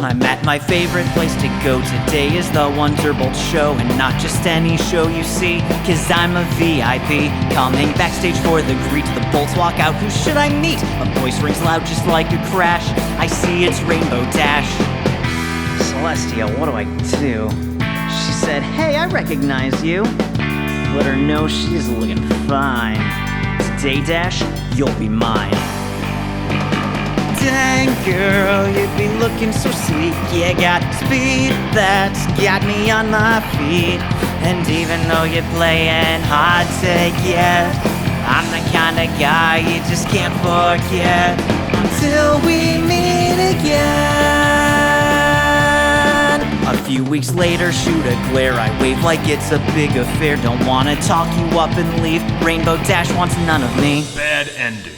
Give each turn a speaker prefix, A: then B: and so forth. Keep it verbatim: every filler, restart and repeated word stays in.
A: I'm at my favorite place to go. Today is the Wonderbolt show, and not just any show you see, cause I'm a V I P coming backstage for the greet. The Bolts walk out, who should I meet? A voice rings loud just like a crash. I see it's Rainbow Dash. Celestia, what do I do? She said, hey, I recognize you. Let her know she's looking fine. Today, Dash, you'll be mine. Dang girl, you be looking so sweet. You got speed that's got me on my feet. And even though you're playing hard to get, I'm the kind of guy you just can't forget. Until we meet again. A few weeks later, shoot a glare. I wave like it's a big affair. Don't wanna talk you up and leave. Rainbow Dash wants none of me.
B: Bad ending.